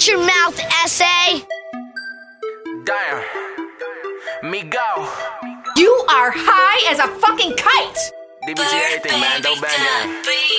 Watch your mouth, SA. Damn. Me go. You are high as a fucking kite. DBG everything, man. Don't bang gang.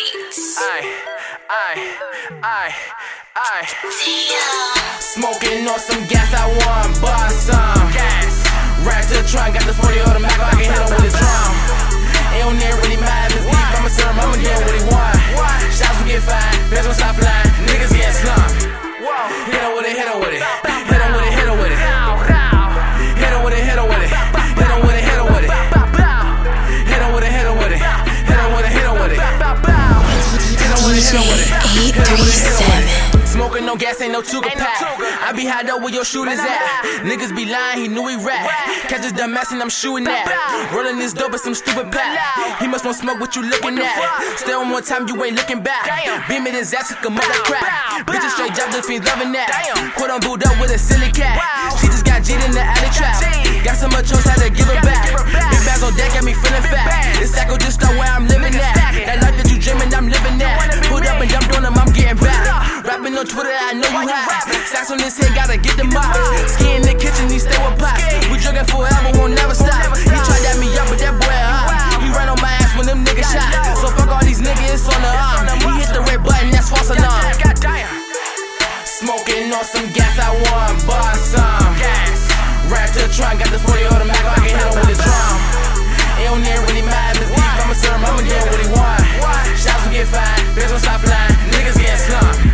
Aye. Smoking on some gas, I want bust some gas. Right to the trunk, got the 40 automatic, I can hit him with a drum. It don't even really matter if it's deep, I'ma serve him, I'ma get what he want. Shots will get fine, fans gon' stop flying, niggas get slumped. Hit him with it, hit him with it. Hit him with it, hit him with it. Hit him with it, hit him with it. Hit him with it, hit him with it. Hit him with it, hit him with it. Hit him with it, hit him with it. Hit him with it, hit him with it. Hit him with it, hit him with it. Smoking no gas, ain't no Tuga pack. I be high though where your shooters at. Niggas be lying, he knew he rap. Catch this dumb ass and I'm shooting that. Rolling this dope with some stupid pack. He must want smoke what you looking at. Stay on one time, you ain't looking back. Beam in his ass, took a mother crack. Bitches straight job, the fiends loving that. Quit on booed up with a silly cat. She just got G'd in the alley trap. Got so much chose, had to give it back. Big bags on deck, got me feeling fat. This stack just start where I'm living at. That life that you dreaming, I'm living that. Put up and dumped on him, I'm getting back. Rapping on Twitter, I know you hot. Stacks on his head, gotta get the mop. Ski in the kitchen, he stay with pops. We drinking forever, won't never stop. He tried that me up, but that boy hot. He ran on my ass when them niggas shot. So fuck all these niggas, it's on the arm. He hit the red button, that's false alarm. Smoking on some gas, I want bust some gas. Right to the trunk, got the 40 automatic, I can hit him with a drum. It don't even really matter if it's deep, I'ma serve him, I'ma get what he want. Shots will get fine, bitch gon' stop flying, niggas get slumped.